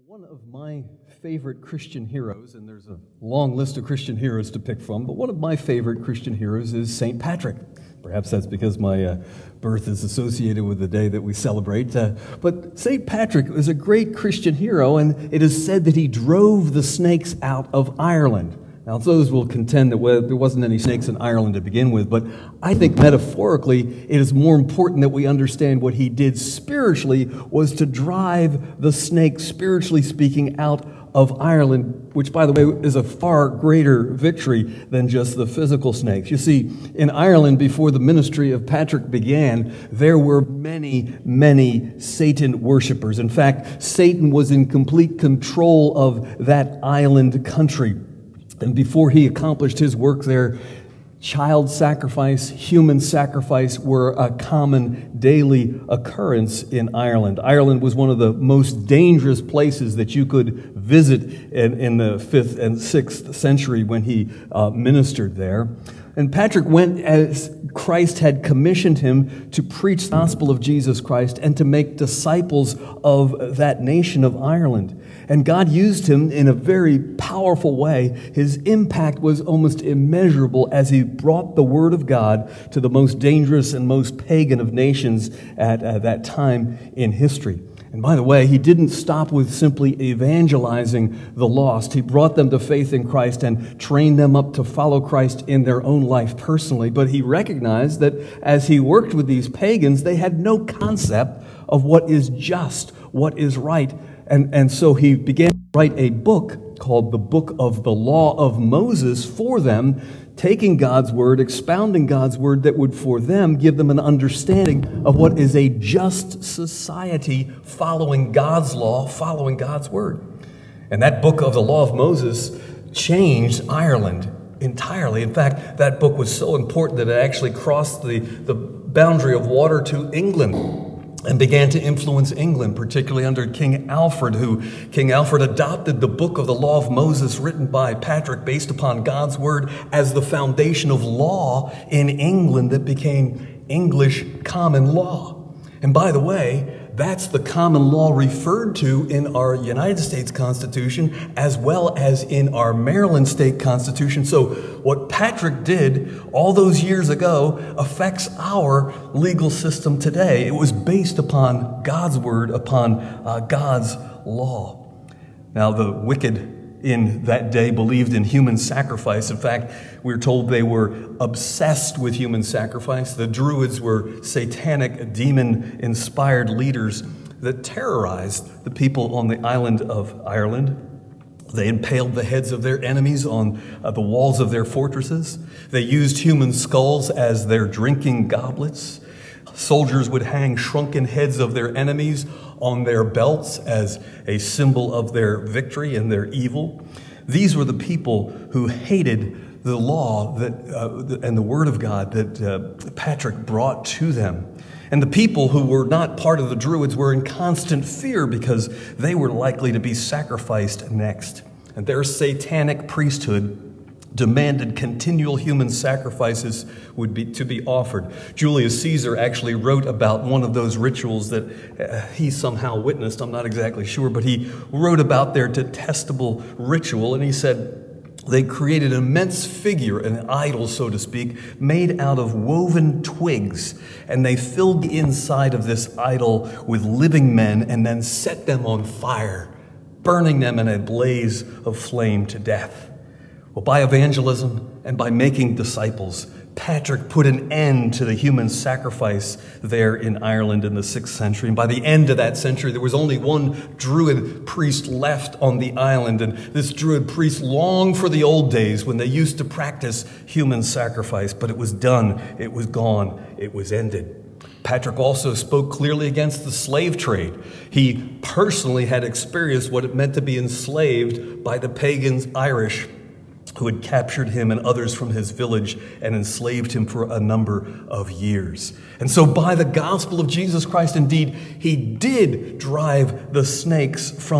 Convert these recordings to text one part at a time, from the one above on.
One of my favorite Christian heroes, and there's a long list of Christian heroes to pick from, but one of my favorite Christian heroes is St. Patrick. Perhaps that's because my birth is associated with the day that we celebrate. But St. Patrick was a great Christian hero, and it is said that he drove the snakes out of Ireland. Now, those will contend that there wasn't any snakes in Ireland to begin with, but I think metaphorically it is more important that we understand what he did spiritually was to drive the snakes, spiritually speaking, out of Ireland, which, by the way, is a far greater victory than just the physical snakes. You see, in Ireland, before the ministry of Patrick began, there were many, many Satan worshipers. In fact, Satan was in complete control of that island country. And before he accomplished his work there, child sacrifice, human sacrifice were a common daily occurrence in Ireland. Ireland was one of the most dangerous places that you could visit in the 5th and 6th century when he ministered there. And Patrick went as Christ had commissioned him to preach the gospel of Jesus Christ and to make disciples of that nation of Ireland. And God used him in a very powerful way. His impact was almost immeasurable as he brought the word of God to the most dangerous and most pagan of nations at that time in history. And by the way, he didn't stop with simply evangelizing the lost. He brought them to faith in Christ and trained them up to follow Christ in their own life personally. But he recognized that as he worked with these pagans, they had no concept of what is just, what is right. And so he began to write a book called the Book of the Law of Moses for them, taking God's word, expounding God's word that would for them give them an understanding of what is a just society following God's law, following God's word. And that Book of the Law of Moses changed Ireland entirely. In fact, that book was so important that it actually crossed the boundary of water to England and began to influence England, particularly under King Alfred, King Alfred adopted the Book of the Law of Moses written by Patrick based upon God's word as the foundation of law in England that became English common law. And by the way, that's the common law referred to in our United States Constitution as well as in our Maryland State Constitution. So what Patrick did all those years ago affects our legal system today. It was based upon God's word, upon God's law. Now, the wicked in that day believed in human sacrifice. In fact, we're told they were obsessed with human sacrifice. The Druids were satanic, demon-inspired leaders that terrorized the people on the island of Ireland. They impaled the heads of their enemies on the walls of their fortresses. They used human skulls as their drinking goblets. Soldiers would hang shrunken heads of their enemies on their belts as a symbol of their victory and their evil. These were the people who hated the law and the word of God that Patrick brought to them. And the people who were not part of the Druids were in constant fear because they were likely to be sacrificed next. And their satanic priesthood demanded continual human sacrifices to be offered. Julius Caesar actually wrote about one of those rituals that he somehow witnessed. I'm not exactly sure, but he wrote about their detestable ritual, and he said they created an immense figure, an idol, so to speak, made out of woven twigs, and they filled the inside of this idol with living men and then set them on fire, burning them in a blaze of flame to death. Well, by evangelism and by making disciples, Patrick put an end to the human sacrifice there in Ireland in the 6th century. And by the end of that century, there was only one Druid priest left on the island. And this Druid priest longed for the old days when they used to practice human sacrifice. But it was done. It was gone. It was ended. Patrick also spoke clearly against the slave trade. He personally had experienced what it meant to be enslaved by the pagans Irish, who had captured him and others from his village and enslaved him for a number of years. And so by the gospel of Jesus Christ, indeed, he did drive the snakes from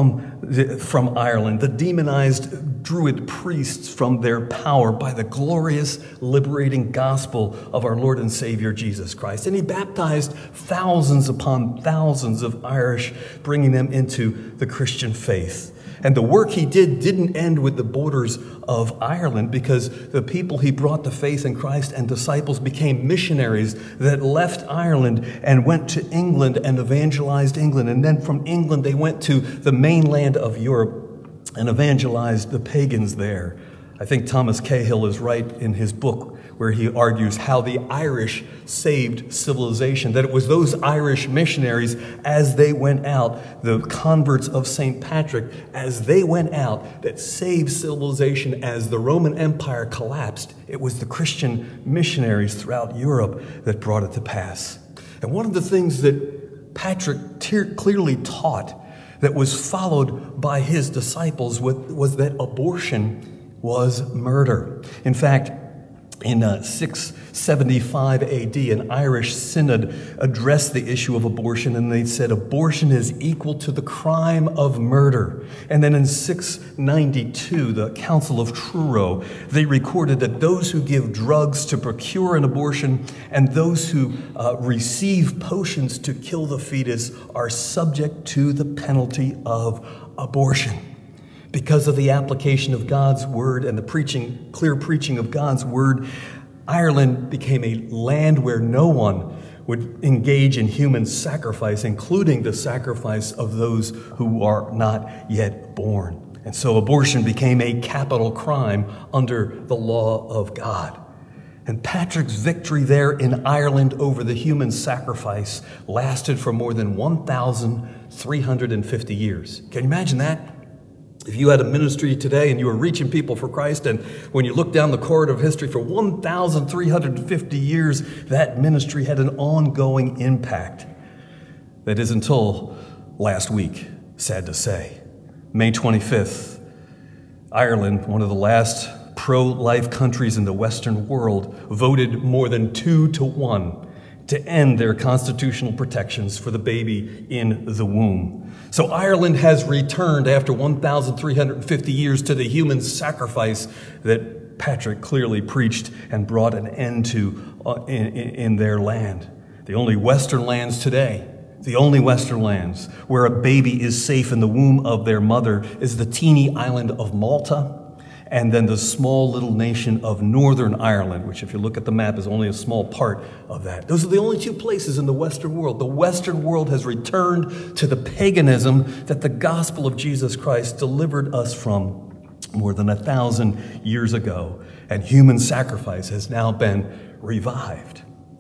from Ireland, the demonized Druid priests from their power by the glorious, liberating gospel of our Lord and Savior Jesus Christ. And he baptized thousands upon thousands of Irish, bringing them into the Christian faith. And the work he did didn't end with the borders of Ireland, because the people he brought to faith in Christ and disciples became missionaries that left Ireland and went to England and evangelized England. And then from England, they went to the mainland of Europe and evangelized the pagans there. I think Thomas Cahill is right in his book where he argues how the Irish saved civilization, that it was those Irish missionaries as they went out, the converts of St. Patrick, as they went out, that saved civilization as the Roman Empire collapsed. It was the Christian missionaries throughout Europe that brought it to pass. And one of the things that Patrick clearly taught that was followed by his disciples was that abortion was murder. In fact, in 675 AD, an Irish synod addressed the issue of abortion, and they said abortion is equal to the crime of murder. And then in 692, the Council of Truro, they recorded that those who give drugs to procure an abortion and those who receive potions to kill the fetus are subject to the penalty of abortion. Because of the application of God's word and the clear preaching of God's word, Ireland became a land where no one would engage in human sacrifice, including the sacrifice of those who are not yet born. And so abortion became a capital crime under the law of God. And Patrick's victory there in Ireland over the human sacrifice lasted for more than 1,350 years. Can you imagine that? If you had a ministry today and you were reaching people for Christ, and when you look down the corridor of history for 1,350 years, that ministry had an ongoing impact. That is until last week, sad to say. May 25th, Ireland, one of the last pro-life countries in the Western world, voted more than 2-1 to end their constitutional protections for the baby in the womb. So Ireland has returned after 1,350 years to the human sacrifice that Patrick clearly preached and brought an end to in their land. The only Western lands today, the only Western lands where a baby is safe in the womb of their mother is the teeny island of Malta, and then the small little nation of Northern Ireland, which if you look at the map is only a small part of that. Those are the only two places in the Western world. The Western world has returned to the paganism that the gospel of Jesus Christ delivered us from more than 1,000 years ago, and human sacrifice has now been revived.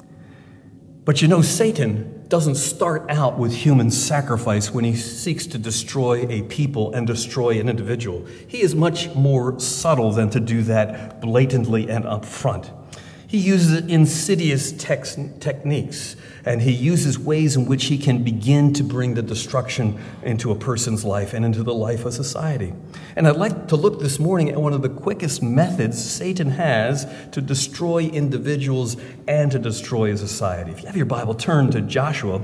But you know, Satan doesn't start out with human sacrifice when he seeks to destroy a people and destroy an individual. He is much more subtle than to do that blatantly and up front. He uses insidious techniques, and he uses ways in which he can begin to bring the destruction into a person's life and into the life of society. And I'd like to look this morning at one of the quickest methods Satan has to destroy individuals and to destroy a society. If you have your Bible, turn to Joshua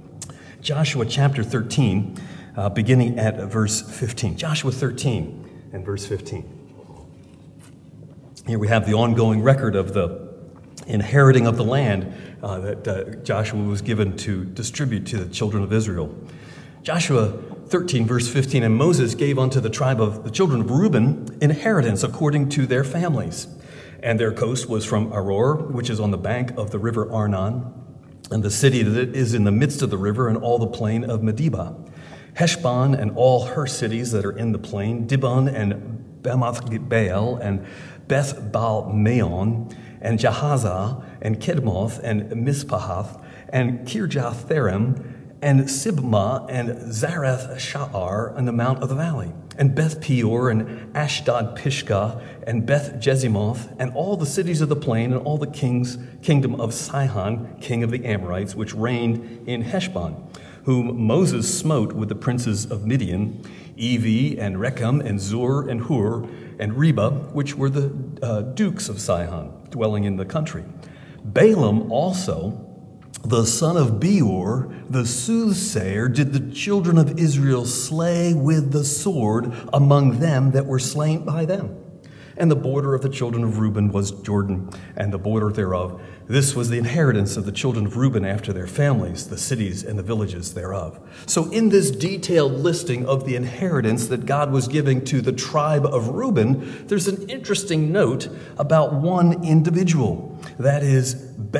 chapter 13, beginning at verse 15. Joshua 13 and verse 15. Here we have the ongoing record of the inheriting of the land that Joshua was given to distribute to the children of Israel. Joshua 13, verse 15, and Moses gave unto the tribe of the children of Reuben inheritance according to their families. And their coast was from Aroer, which is on the bank of the river Arnon, and the city that is in the midst of the river, and all the plain of Medeba, Heshbon and all her cities that are in the plain, Dibon and Bamoth Baal and Beth Baal Meon, and Jahaza, and Kedmoth, and Mizpahath, and Kirjath-Therim, and Sibmah, and Zarath Sha'ar, and the mount of the valley, and Beth Peor, and Ashdod Pishgah, and Beth Jezimoth, and all the cities of the plain, and all the kingdom of Sihon, king of the Amorites, which reigned in Heshbon, whom Moses smote with the princes of Midian, Evi, and Rechem, and Zur, and Hur, and Reba, which were the dukes of Sihon, dwelling in the country. Balaam also the son of Beor, the soothsayer, did the children of Israel slay with the sword among them that were slain by them. And the border of the children of Reuben was Jordan, and the border thereof. This was the inheritance of the children of Reuben after their families, the cities and the villages thereof. So in this detailed listing of the inheritance that God was giving to the tribe of Reuben, there's an interesting note about one individual. That is,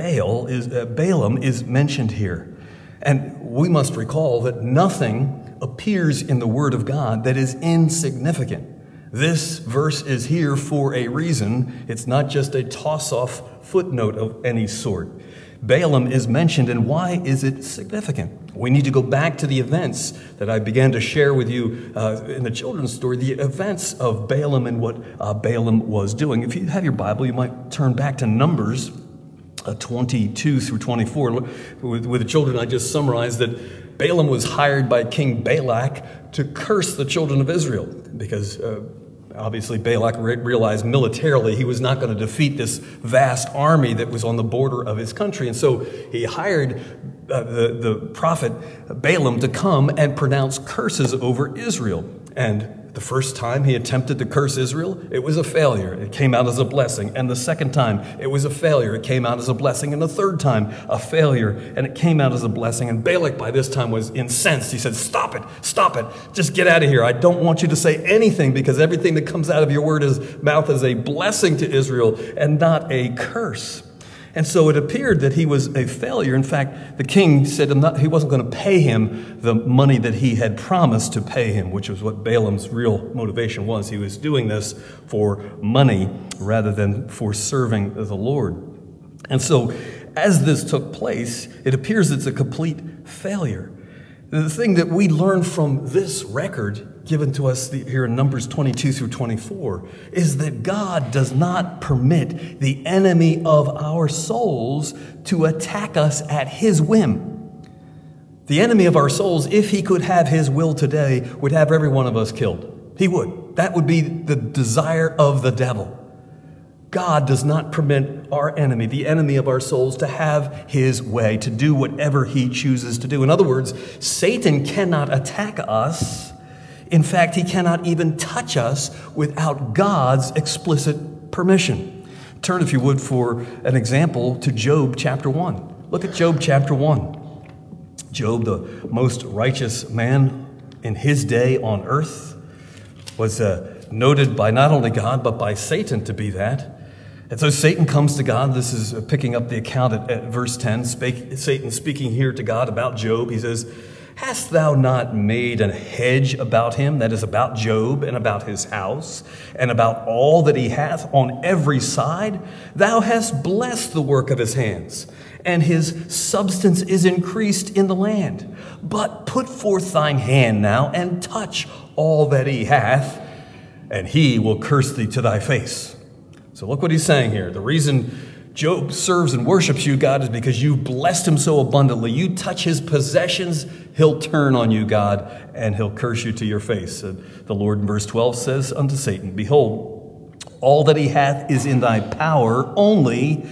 Balaam is mentioned here. And we must recall that nothing appears in the Word of God that is insignificant. This verse is here for a reason. It's not just a toss-off footnote of any sort. Balaam is mentioned, and why is it significant? We need to go back to the events that I began to share with you in the children's story, the events of Balaam and what Balaam was doing. If you have your Bible, you might turn back to Numbers 22 through 24. With the children, I just summarized that Balaam was hired by King Balak to curse the children of Israel because obviously Balak realized militarily he was not going to defeat this vast army that was on the border of his country. And so he hired the prophet Balaam to come and pronounce curses over Israel. And the first time he attempted to curse Israel, it was a failure. It came out as a blessing. And the second time, it was a failure. It came out as a blessing. And the third time, a failure. And it came out as a blessing. And Balak, by this time, was incensed. He said, stop it. Just get out of here. I don't want you to say anything because everything that comes out of your mouth is a blessing to Israel and not a curse. And so it appeared that he was a failure. In fact, the king said he wasn't going to pay him the money that he had promised to pay him, which was what Balaam's real motivation was. He was doing this for money rather than for serving the Lord. And so as this took place, it appears it's a complete failure. The thing that we learn from this record given to us here in Numbers 22 through 24 is that God does not permit the enemy of our souls to attack us at his whim. The enemy of our souls, if he could have his will today, would have every one of us killed. He would. That would be the desire of the devil. God does not permit our enemy, the enemy of our souls, to have his way, to do whatever he chooses to do. In other words, Satan cannot attack us. In fact, he cannot even touch us without God's explicit permission. Turn, if you would, for an example to Job chapter 1. Look at Job chapter 1. Job, the most righteous man in his day on earth, was noted by not only God, but by Satan to be that. And so Satan comes to God. This is picking up the account at verse 10. Satan speaking here to God about Job. He says, hast thou not made a hedge about him, that is about Job and about his house, and about all that he hath on every side? Thou hast blessed the work of his hands, and his substance is increased in the land. But put forth thine hand now, and touch all that he hath, and he will curse thee to thy face. So look what he's saying here. The reason Job serves and worships you, God, is because you've blessed him so abundantly. You touch his possessions, he'll turn on you, God, and he'll curse you to your face. The Lord in verse 12 says unto Satan, behold, all that he hath is in thy power, only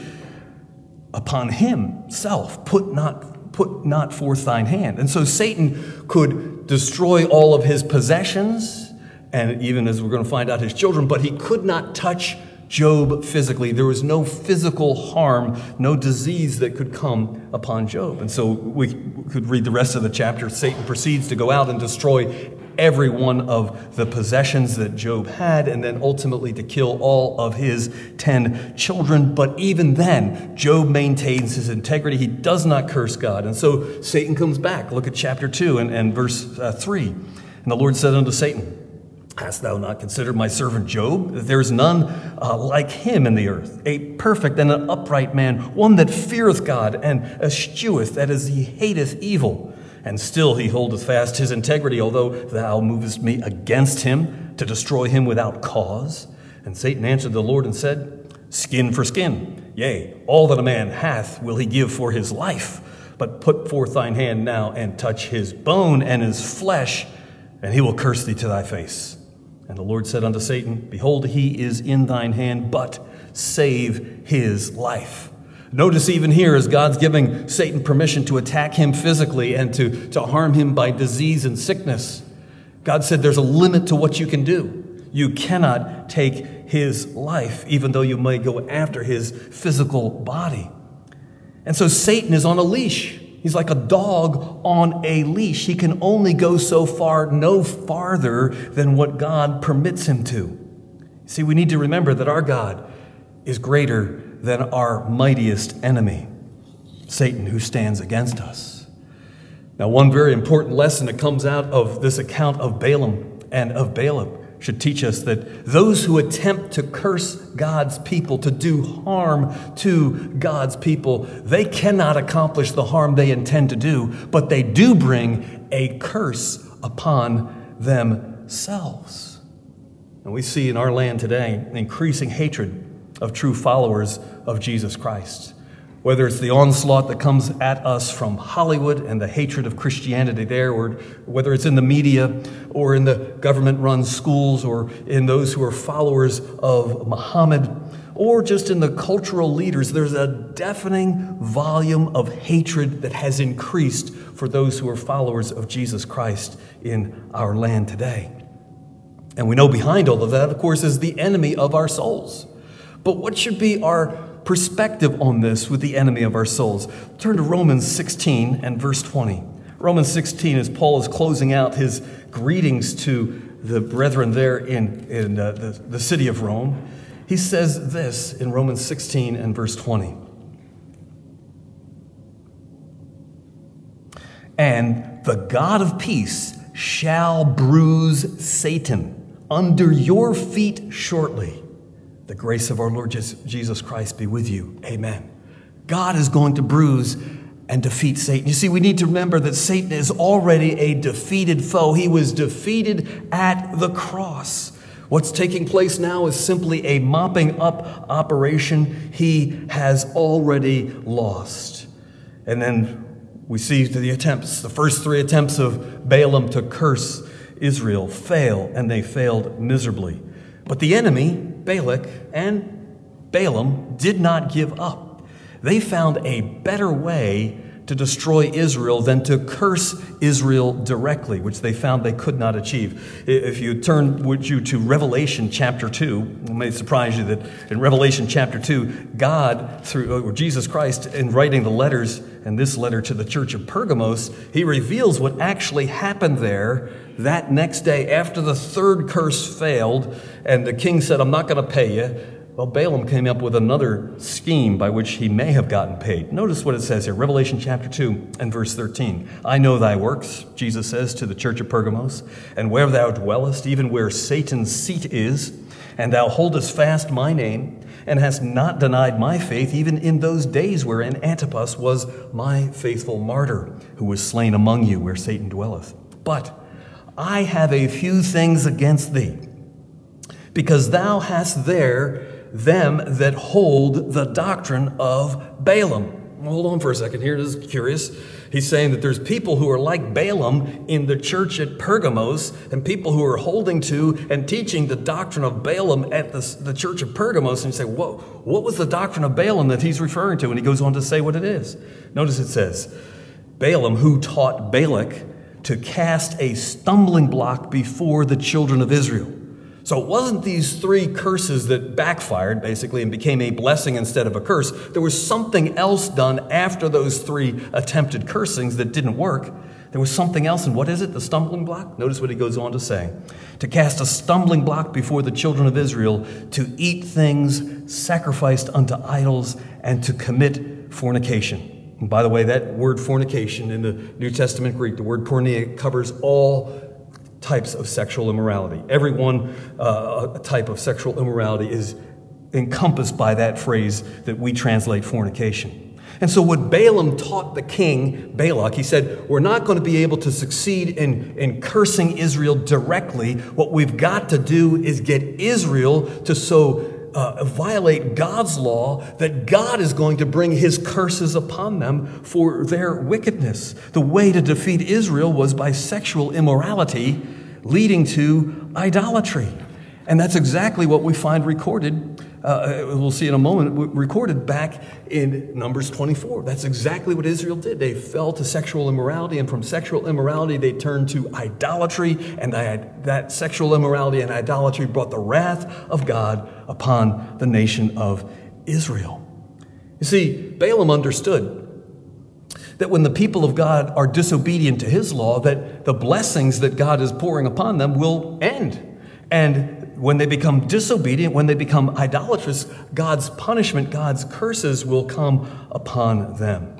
upon himself put not forth thine hand. And so Satan could destroy all of his possessions, and even, as we're going to find out, his children, but he could not touch Job physically. There was no physical harm, no disease that could come upon Job. And so we could read the rest of the chapter. Satan proceeds to go out and destroy every one of the possessions that Job had, and then ultimately to kill all of his 10 children. But even then, Job maintains his integrity. He does not curse God. And so Satan comes back. Look at chapter 2 and verse 3. And the Lord said unto Satan, hast thou not considered my servant Job? There is none like him in the earth, a perfect and an upright man, one that feareth God and escheweth, that is, he hateth evil. And still he holdeth fast his integrity, although thou movest me against him to destroy him without cause. And Satan answered the Lord and said, skin for skin, yea, all that a man hath will he give for his life. But put forth thine hand now and touch his bone and his flesh, and he will curse thee to thy face. And the Lord said unto Satan, behold, he is in thine hand, but save his life. Notice even here, as God's giving Satan permission to attack him physically and to harm him by disease and sickness, God said there's a limit to what you can do. You cannot take his life, even though you may go after his physical body. And so Satan is on a leash. He's like a dog on a leash. He can only go so far, no farther than what God permits him to. See, we need to remember that our God is greater than our mightiest enemy, Satan, who stands against us. Now, one very important lesson that comes out of this account of Balaam and of Balak should teach us that those who attempt to curse God's people, to do harm to God's people, they cannot accomplish the harm they intend to do, but they do bring a curse upon themselves. And we see in our land today increasing hatred of true followers of Jesus Christ. Whether it's the onslaught that comes at us from Hollywood and the hatred of Christianity there, or whether it's in the media or in the government-run schools or in those who are followers of Muhammad, or just in the cultural leaders, there's a deafening volume of hatred that has increased for those who are followers of Jesus Christ in our land today. And we know behind all of that, of course, is the enemy of our souls. But what should be our perspective on this with the enemy of our souls? Turn to Romans 16 and verse 20. Romans 16, as Paul is closing out his greetings to the brethren there in the city of Rome, he says this in Romans 16 and verse 20. And the God of peace shall bruise Satan under your feet shortly. The grace of our Lord Jesus Christ be with you. Amen. God is going to bruise and defeat Satan. You see, we need to remember that Satan is already a defeated foe. He was defeated at the cross. What's taking place now is simply a mopping up operation. He has already lost. And then we see the first three attempts of Balaam to curse Israel fail, and they failed miserably. But the enemy, Balak and Balaam, did not give up. They found a better way to destroy Israel than to curse Israel directly, which they found they could not achieve. If you turn, to Revelation chapter 2, it may surprise you that in Revelation chapter 2, God, through Jesus Christ, in writing the letters, and this letter to the church of Pergamos, he reveals what actually happened there that next day after the third curse failed, and the king said, I'm not going to pay you. Well, Balaam came up with another scheme by which he may have gotten paid. Notice what it says here, Revelation chapter 2 and verse 13. I know thy works, Jesus says to the church of Pergamos, and where thou dwellest, even where Satan's seat is, and thou holdest fast my name, and hast not denied my faith, even in those days wherein Antipas was my faithful martyr, who was slain among you where Satan dwelleth. But I have a few things against thee, because thou hast there them that hold the doctrine of Balaam. Well, hold on for a second here. This is curious. He's saying that there's people who are like Balaam in the church at Pergamos, and people who are holding to and teaching the doctrine of Balaam at the church of Pergamos. And you say, whoa, what was the doctrine of Balaam that he's referring to? And he goes on to say what it is. Notice it says, Balaam, who taught Balak to cast a stumbling block before the children of Israel. So it wasn't these three curses that backfired, basically, and became a blessing instead of a curse. There was something else done after those three attempted cursings that didn't work. There was something else, and what is it? The stumbling block? Notice what he goes on to say. To cast a stumbling block before the children of Israel, to eat things sacrificed unto idols, and to commit fornication. And by the way, that word fornication in the New Testament Greek, the word porneia, covers all types of sexual immorality. Every one type of sexual immorality is encompassed by that phrase that we translate fornication. And so what Balaam taught the king, Balak, he said, we're not going to be able to succeed in cursing Israel directly. What we've got to do is get Israel to violate God's law that God is going to bring his curses upon them for their wickedness. The way to defeat Israel was by sexual immorality leading to idolatry. And that's exactly what we find recorded, we'll see in a moment, recorded back in Numbers 24. That's exactly what Israel did. They fell to sexual immorality, and from sexual immorality they turned to idolatry, and that sexual immorality and idolatry brought the wrath of God upon the nation of Israel. You see, Balaam understood that when the people of God are disobedient to his law, that the blessings that God is pouring upon them will end. And when they become disobedient, when they become idolatrous, God's punishment, God's curses will come upon them.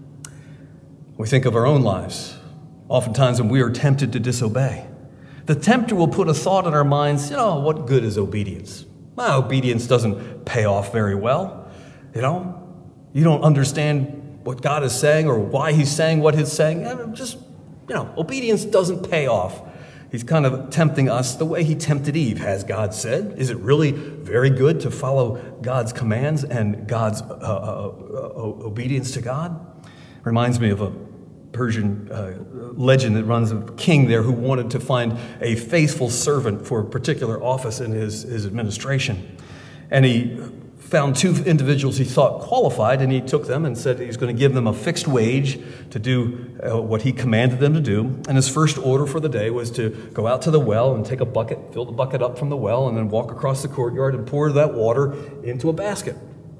We think of our own lives. Oftentimes when we are tempted to disobey, the tempter will put a thought in our minds, what good is obedience? Well, obedience doesn't pay off very well. You don't understand what God is saying or why he's saying what he's saying. Obedience doesn't pay off. He's kind of tempting us the way he tempted Eve. Has God said? Is it really very good to follow God's commands and God's obedience to God? Reminds me of a Persian legend that runs of a king there who wanted to find a faithful servant for a particular office in his administration. And he found two individuals he thought qualified, and he took them and said he's going to give them a fixed wage to do what he commanded them to do. And his first order for the day was to go out to the well and take a bucket, fill the bucket up from the well, and then walk across the courtyard and pour that water into a basket.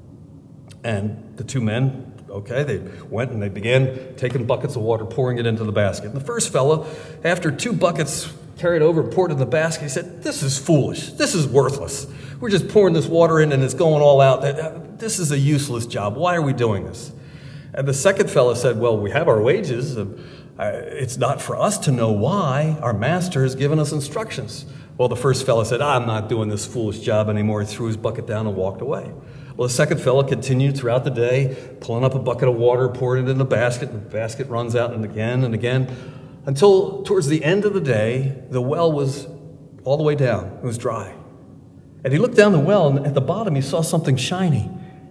And the two men, they went and they began taking buckets of water, pouring it into the basket. And the first fellow, after 2 buckets carried over and poured in the basket, he said, "This is foolish. This is worthless. We're just pouring this water in and it's going all out. This is a useless job. Why are we doing this?" And the second fellow said, "Well, we have our wages. It's not for us to know why. Our master has given us instructions." Well, the first fellow said, "I'm not doing this foolish job anymore." He threw his bucket down and walked away. Well, the second fellow continued throughout the day, pulling up a bucket of water, pouring it in the basket, and the basket runs out and again, until towards the end of the day, the well was all the way down. It was dry. And he looked down the well, and at the bottom he saw something shiny.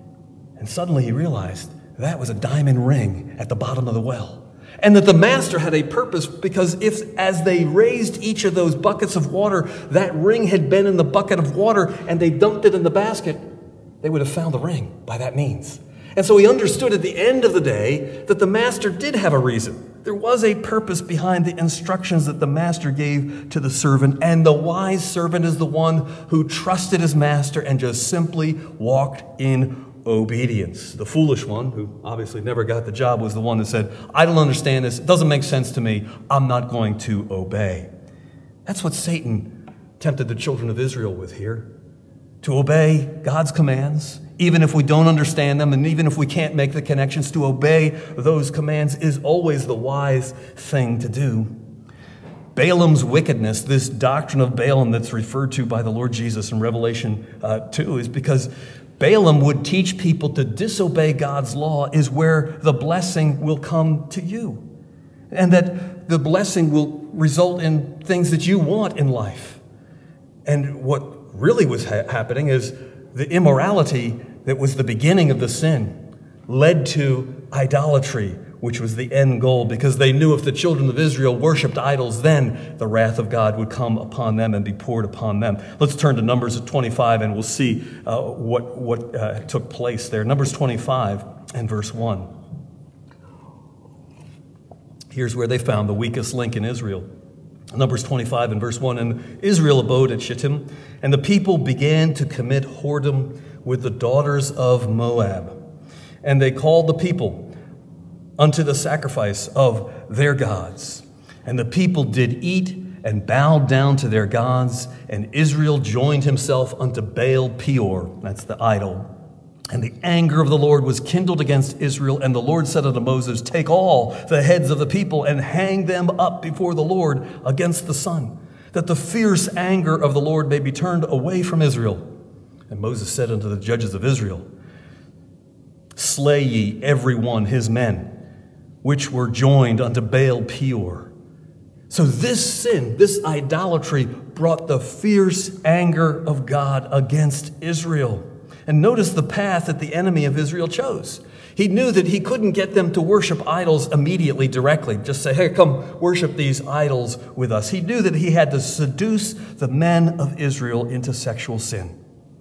And suddenly he realized that was a diamond ring at the bottom of the well. And that the master had a purpose, because if, as they raised each of those buckets of water, that ring had been in the bucket of water and they dumped it in the basket, they would have found the ring by that means. And so he understood at the end of the day that the master did have a reason. There was a purpose behind the instructions that the master gave to the servant, and the wise servant is the one who trusted his master and just simply walked in obedience. The foolish one, who obviously never got the job, was the one that said, "I don't understand this. It doesn't make sense to me. I'm not going to obey." That's what Satan tempted the children of Israel with here. To obey God's commands, even if we don't understand them, and even if we can't make the connections, to obey those commands is always the wise thing to do. Balaam's wickedness, this doctrine of Balaam that's referred to by the Lord Jesus in Revelation 2, is because Balaam would teach people to disobey God's law is where the blessing will come to you. And that the blessing will result in things that you want in life. And what really was happening is the immorality that was the beginning of the sin led to idolatry, which was the end goal, because they knew if the children of Israel worshiped idols, then the wrath of God would come upon them and be poured upon them. Let's turn to Numbers 25 and we'll see what took place there. Numbers 25 and verse 1. Here's where they found the weakest link in Israel. Numbers 25 and verse 1, "And Israel abode at Shittim, and the people began to commit whoredom with the daughters of Moab. And they called the people unto the sacrifice of their gods. And the people did eat and bowed down to their gods, and Israel joined himself unto Baal Peor," that's the idol. "And the anger of the Lord was kindled against Israel, and the Lord said unto Moses, Take all the heads of the people and hang them up before the Lord against the sun, that the fierce anger of the Lord may be turned away from Israel. And Moses said unto the judges of Israel, Slay ye every one his men, which were joined unto Baal Peor." So this sin, this idolatry, brought the fierce anger of God against Israel. And notice the path that the enemy of Israel chose. He knew that he couldn't get them to worship idols immediately, directly. Just say, hey, come worship these idols with us. He knew that he had to seduce the men of Israel into sexual sin.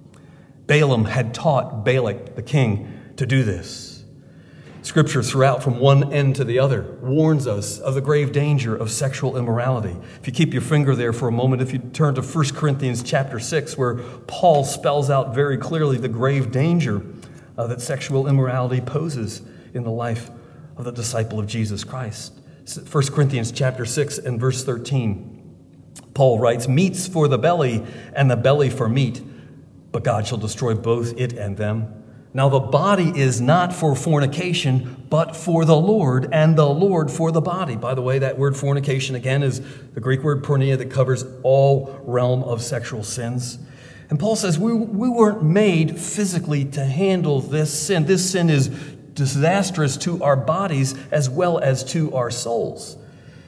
Balaam had taught Balak, the king, to do this. Scripture throughout from one end to the other warns us of the grave danger of sexual immorality. If you keep your finger there for a moment, if you turn to 1 Corinthians chapter 6, where Paul spells out very clearly the grave danger that sexual immorality poses in the life of the disciple of Jesus Christ. 1 Corinthians chapter 6 and verse 13, Paul writes, "Meat's for the belly, and the belly for meat, but God shall destroy both it and them. Now the body is not for fornication, but for the Lord, and the Lord for the body." By the way, that word fornication, again, is the Greek word porneia that covers all realm of sexual sins. And Paul says we weren't made physically to handle this sin. This sin is disastrous to our bodies as well as to our souls.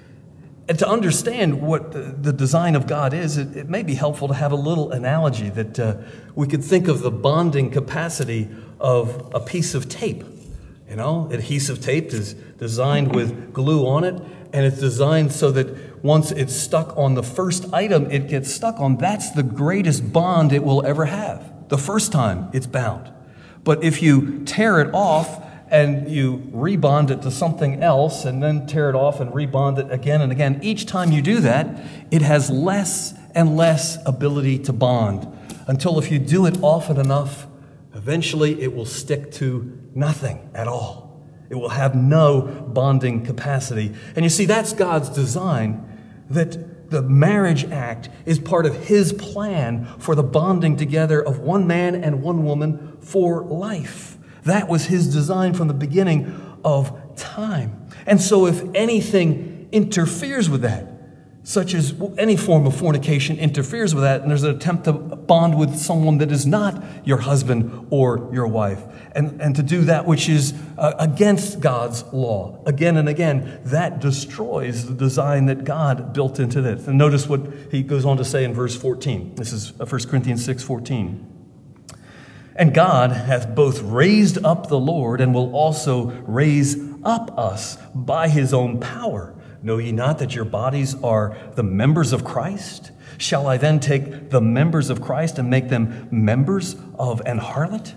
And to understand what the design of God is, it may be helpful to have a little analogy that we could think of the bonding capacity of a piece of tape. You know, adhesive tape is designed with glue on it, and it's designed so that once it's stuck on the first item it gets stuck on, that's the greatest bond it will ever have, the first time it's bound. But if you tear it off and you rebond it to something else and then tear it off and rebond it again and again, each time you do that, it has less and less ability to bond until if you do it often enough, eventually it will stick to nothing at all. It will have no bonding capacity. And you see, that's God's design, that the marriage act is part of His plan for the bonding together of one man and one woman for life. That was His design from the beginning of time. And so if anything interferes with that, such as any form of fornication interferes with that, and there's an attempt to bond with someone that is not your husband or your wife, and to do that which is against God's law, again and again, that destroys the design that God built into this. And notice what he goes on to say in verse 14. This is 1 Corinthians 6:14. "And God hath both raised up the Lord, and will also raise up us by His own power. Know ye not that your bodies are the members of Christ? Shall I then take the members of Christ and make them members of an harlot?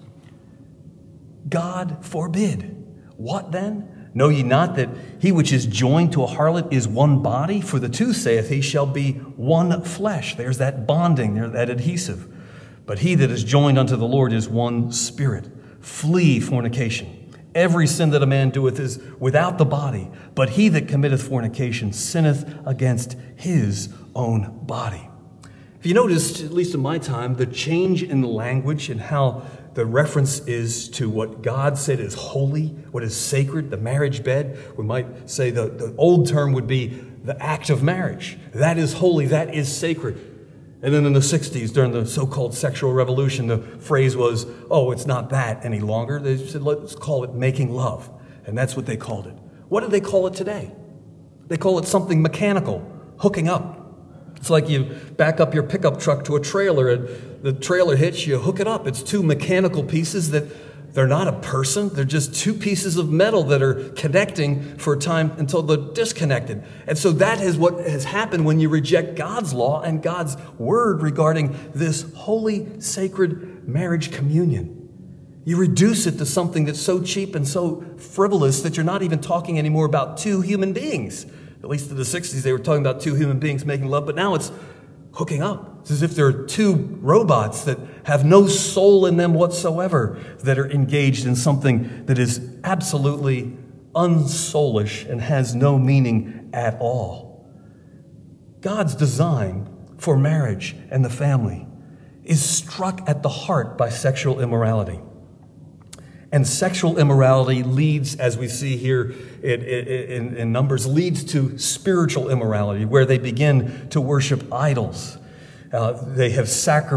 God forbid. What then? Know ye not that he which is joined to a harlot is one body? For the two, saith he, shall be one flesh." There's that bonding, there's that adhesive. "But he that is joined unto the Lord is one spirit. Flee fornication. Every sin that a man doeth is without the body, but he that committeth fornication sinneth against his own body." If you noticed, at least in my time, the change in the language and how the reference is to what God said is holy, what is sacred, the marriage bed. We might say the old term would be the act of marriage. That is holy, that is sacred. And then in the 60s, during the so-called sexual revolution, the phrase was, oh, it's not that any longer. They said, let's call it making love. And that's what they called it. What do they call it today? They call it something mechanical, hooking up. It's like you back up your pickup truck to a trailer, and the trailer hitch, you hook it up. It's two mechanical pieces that they're not a person. They're just two pieces of metal that are connecting for a time until they're disconnected. And so that is what has happened when you reject God's law and God's word regarding this holy, sacred marriage communion. You reduce it to something that's so cheap and so frivolous that you're not even talking anymore about two human beings. At least in the 60s, they were talking about two human beings making love, but now it's hooking up. It's as if there are two robots that have no soul in them whatsoever that are engaged in something that is absolutely unsoulish and has no meaning at all. God's design for marriage and the family is struck at the heart by sexual immorality. And sexual immorality leads, as we see here in Numbers, leads to spiritual immorality, where they begin to worship idols. They have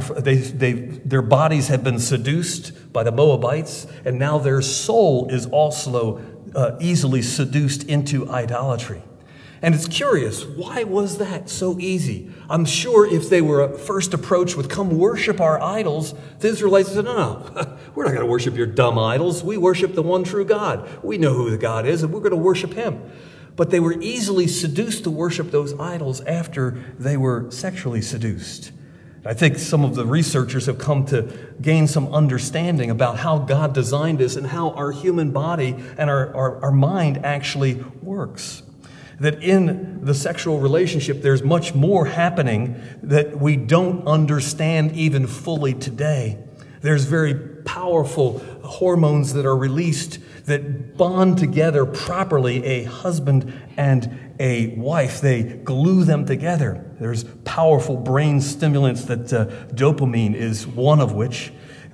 their bodies have been seduced by the Moabites, and now their soul is also easily seduced into idolatry. And it's curious, why was that so easy? I'm sure if they were first approached with, come worship our idols, the Israelites said, no, we're not going to worship your dumb idols. We worship the one true God. We know who the God is, and we're going to worship him. But they were easily seduced to worship those idols after they were sexually seduced. I think some of the researchers have come to gain some understanding about how God designed us and how our human body and our mind actually works. That in the sexual relationship, there's much more happening that we don't understand even fully today. There's very powerful hormones that are released that bond together properly a husband and a wife. They glue them together. There's powerful brain stimulants that dopamine is one of which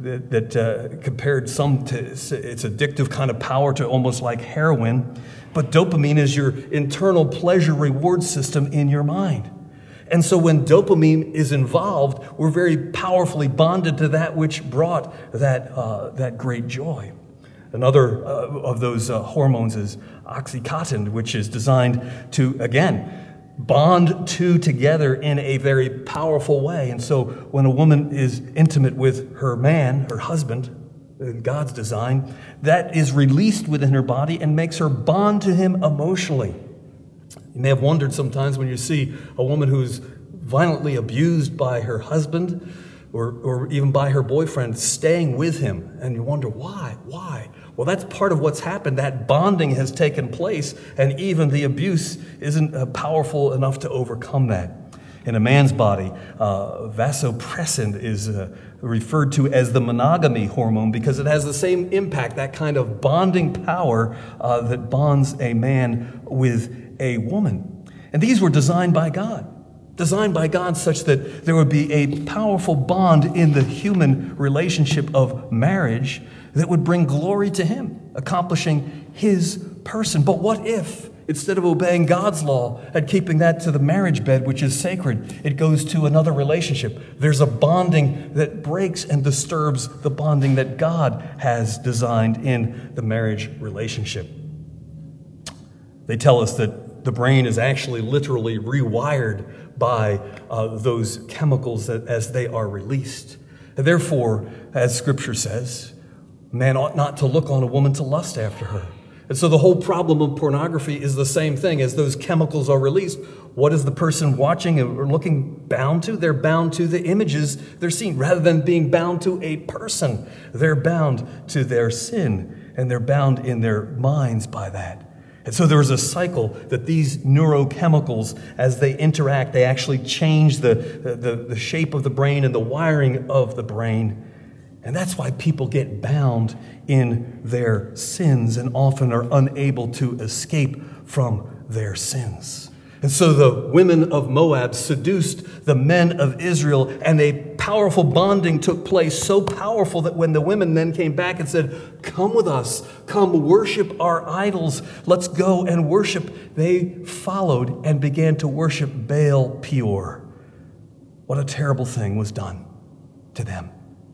that compared some to its addictive kind of power to almost like heroin. But dopamine is your internal pleasure reward system in your mind. And so when dopamine is involved, we're very powerfully bonded to that which brought that great joy. Another of those hormones is oxytocin, which is designed to, again, bond two together in a very powerful way. And so when a woman is intimate with her man, her husband, in God's design, that is released within her body and makes her bond to him emotionally. You may have wondered sometimes when you see a woman who's violently abused by her husband or even by her boyfriend staying with him, and you wonder why? Well, that's part of what's happened. That bonding has taken place, and even the abuse isn't powerful enough to overcome that. In a man's body, vasopressin is referred to as the monogamy hormone because it has the same impact, that kind of bonding power that bonds a man with a woman. And these were designed by God such that there would be a powerful bond in the human relationship of marriage that would bring glory to him, accomplishing his person. But what if, instead of obeying God's law and keeping that to the marriage bed, which is sacred, it goes to another relationship? There's a bonding that breaks and disturbs the bonding that God has designed in the marriage relationship. They tell us that the brain is actually literally rewired by those chemicals as they are released. And therefore, as Scripture says, man ought not to look on a woman to lust after her. And so the whole problem of pornography is the same thing. As those chemicals are released, what is the person watching or looking bound to? They're bound to the images they're seeing. Rather than being bound to a person, they're bound to their sin, and they're bound in their minds by that. And so there is a cycle that these neurochemicals, as they interact, they actually change the shape of the brain and the wiring of the brain. And that's why people get bound in their sins and often are unable to escape from their sins. And so the women of Moab seduced the men of Israel, and a powerful bonding took place, so powerful that when the women then came back and said, "Come with us, come worship our idols, let's go and worship," they followed and began to worship Baal Peor. What a terrible thing was done to them.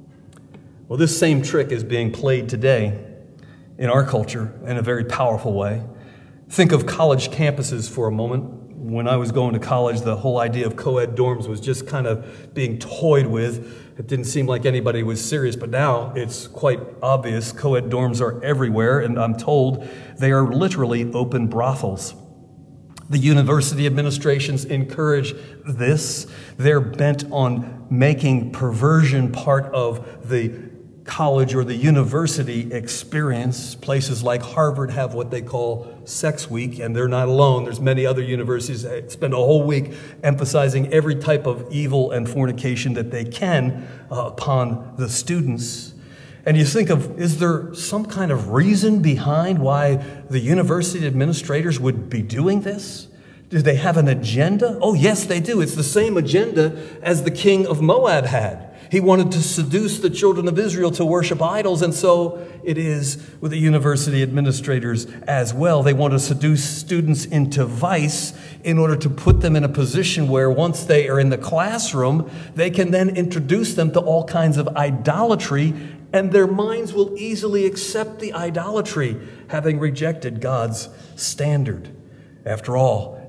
Well, this same trick is being played today in our culture in a very powerful way. Think of college campuses for a moment. When I was going to college, the whole idea of co-ed dorms was just kind of being toyed with. It didn't seem like anybody was serious, but now it's quite obvious. Co-ed dorms are everywhere, and I'm told they are literally open brothels. The university administrations encourage this. They're bent on making perversion part of the college or the university experience. Places like Harvard have what they call Sex Week, and they're not alone. There's many other universities that spend a whole week emphasizing every type of evil and fornication that they can upon the students. And you think of, is there some kind of reason behind why the university administrators would be doing this? Do they have an agenda? Oh, yes, they do. It's the same agenda as the king of Moab had. He wanted to seduce the children of Israel to worship idols, and so it is with the university administrators as well. They want to seduce students into vice in order to put them in a position where once they are in the classroom, they can then introduce them to all kinds of idolatry, and their minds will easily accept the idolatry, having rejected God's standard. After all,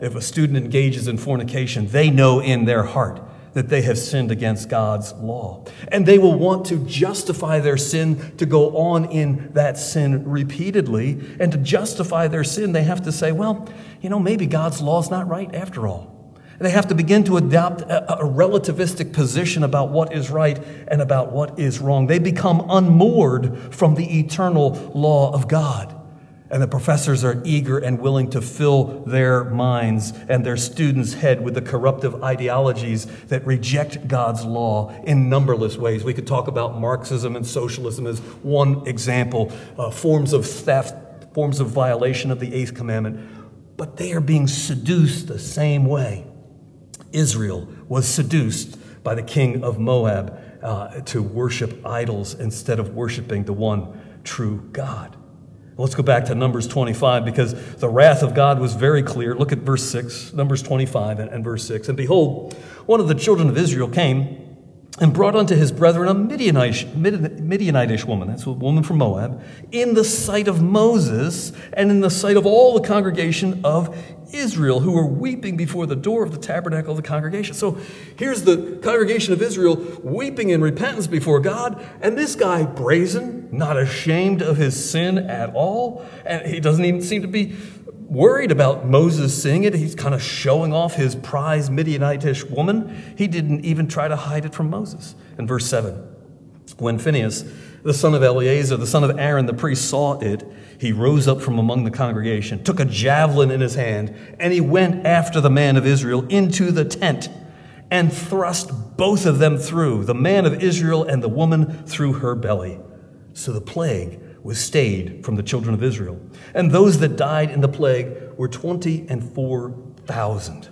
if a student engages in fornication, they know in their heart that they have sinned against God's law. And they will want to justify their sin, to go on in that sin repeatedly. And to justify their sin, they have to say, well, maybe God's law is not right after all. They have to begin to adopt a relativistic position about what is right and about what is wrong. They become unmoored from the eternal law of God. And the professors are eager and willing to fill their minds and their students' head with the corruptive ideologies that reject God's law in numberless ways. We could talk about Marxism and socialism as one example, forms of theft, forms of violation of the eighth commandment. But they are being seduced the same way. Israel was seduced by the king of Moab to worship idols instead of worshiping the one true God. Let's go back to Numbers 25 because the wrath of God was very clear. Look at verse 6, Numbers 25 and verse 6. And behold, one of the children of Israel came and brought unto his brethren a Midianitish woman, that's a woman from Moab, in the sight of Moses and in the sight of all the congregation of Israel, who were weeping before the door of the tabernacle of the congregation. So here's the congregation of Israel weeping in repentance before God, and this guy, brazen, not ashamed of his sin at all, and he doesn't even seem to be worried about Moses seeing it. He's kind of showing off his prized Midianitish woman. He didn't even try to hide it from Moses. In verse 7, when Phinehas, the son of Eleazar, the son of Aaron, the priest, saw it, he rose up from among the congregation, took a javelin in his hand, and he went after the man of Israel into the tent and thrust both of them through, the man of Israel and the woman through her belly. So the plague was stayed from the children of Israel. And those that died in the plague were 24,000.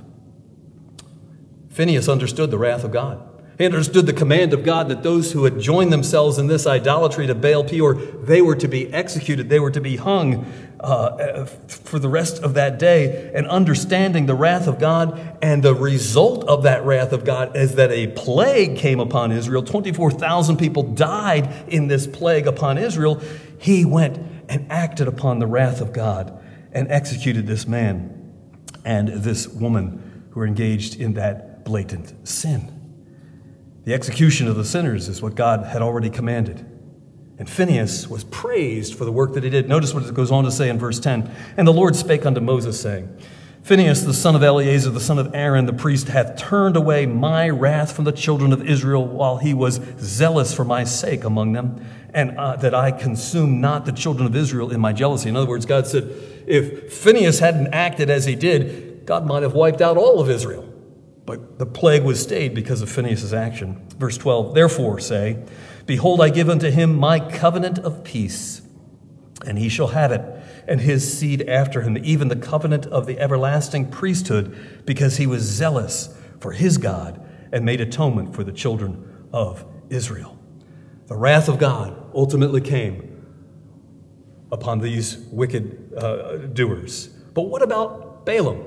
Phinehas understood the wrath of God. He understood the command of God that those who had joined themselves in this idolatry to Baal Peor, they were to be executed, they were to be hung for the rest of that day. And understanding the wrath of God, and the result of that wrath of God is that a plague came upon Israel. 24,000 people died in this plague upon Israel. He went and acted upon the wrath of God and executed this man and this woman who were engaged in that blatant sin. The execution of the sinners is what God had already commanded. And Phinehas was praised for the work that he did. Notice what it goes on to say in verse 10. And the Lord spake unto Moses, saying, Phinehas, the son of Eleazar, the son of Aaron, the priest, hath turned away my wrath from the children of Israel while he was zealous for my sake among them, and that I consume not the children of Israel in my jealousy. In other words, God said, if Phinehas hadn't acted as he did, God might have wiped out all of Israel. But the plague was stayed because of Phinehas' action. Verse 12, therefore say, behold, I give unto him my covenant of peace, and he shall have it, and his seed after him, even the covenant of the everlasting priesthood, because he was zealous for his God and made atonement for the children of Israel. The wrath of God ultimately came upon these wicked doers. But what about Balaam?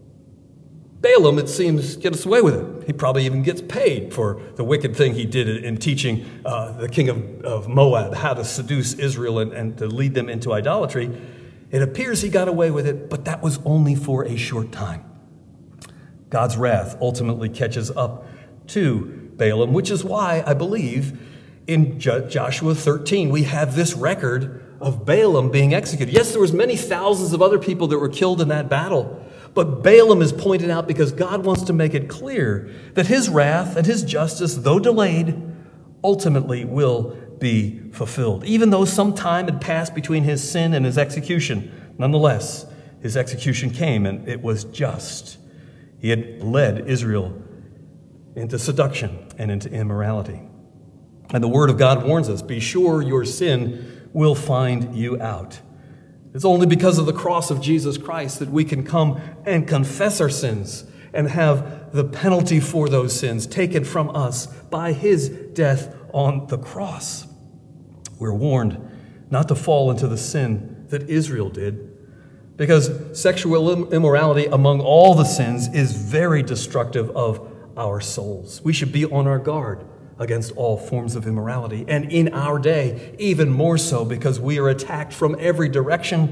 Balaam, it seems, gets away with it. He probably even gets paid for the wicked thing he did in teaching the king of Moab how to seduce Israel and to lead them into idolatry. It appears he got away with it, but that was only for a short time. God's wrath ultimately catches up to Balaam, which is why I believe in Joshua 13 we have this record of Balaam being executed. Yes, there was many thousands of other people that were killed in that battle, but Balaam is pointed out because God wants to make it clear that his wrath and his justice, though delayed, ultimately will be fulfilled. Even though some time had passed between his sin and his execution, nonetheless, his execution came and it was just. He had led Israel into seduction and into immorality. And the Word of God warns us, be sure your sin will find you out. It's only because of the cross of Jesus Christ that we can come and confess our sins and have the penalty for those sins taken from us by his death on the cross. We're warned not to fall into the sin that Israel did, because sexual immorality among all the sins is very destructive of our souls. We should be on our guard against all forms of immorality. And in our day, even more so, because we are attacked from every direction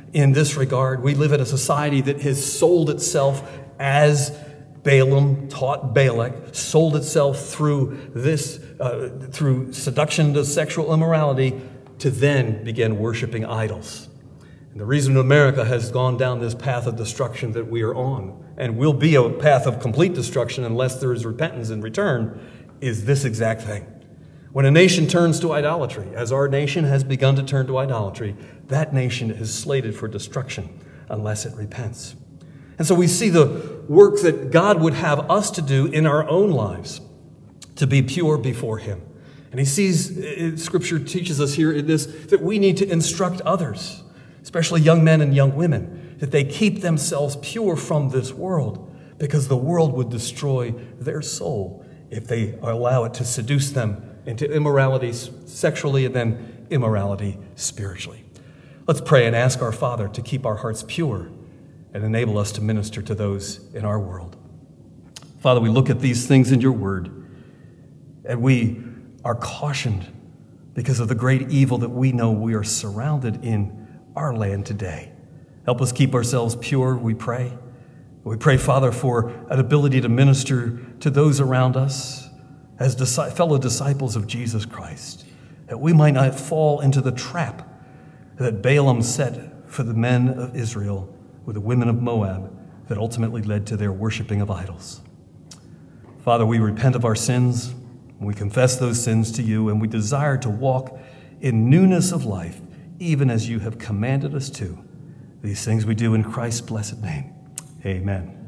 in this regard. We live in a society that has sold itself as Balaam taught Balak, sold itself through seduction to sexual immorality to then begin worshiping idols. And the reason America has gone down this path of destruction that we are on, and will be a path of complete destruction unless there is repentance and return, is this exact thing. When a nation turns to idolatry, as our nation has begun to turn to idolatry, that nation is slated for destruction unless it repents. And so we see the work that God would have us to do in our own lives to be pure before Him. And He sees, Scripture teaches us here in this, that we need to instruct others, especially young men and young women, that they keep themselves pure from this world, because the world would destroy their soul if they allow it to seduce them into immorality sexually and then immorality spiritually. Let's pray and ask our Father to keep our hearts pure and enable us to minister to those in our world. Father, we look at these things in your word, and we are cautioned because of the great evil that we know we are surrounded in our land today. Help us keep ourselves pure, we pray. We pray, Father, for an ability to minister to those around us as fellow disciples of Jesus Christ, that we might not fall into the trap that Balaam set for the men of Israel with the women of Moab that ultimately led to their worshiping of idols. Father, we repent of our sins, and we confess those sins to you, and we desire to walk in newness of life, even as you have commanded us to. These things we do in Christ's blessed name. Amen.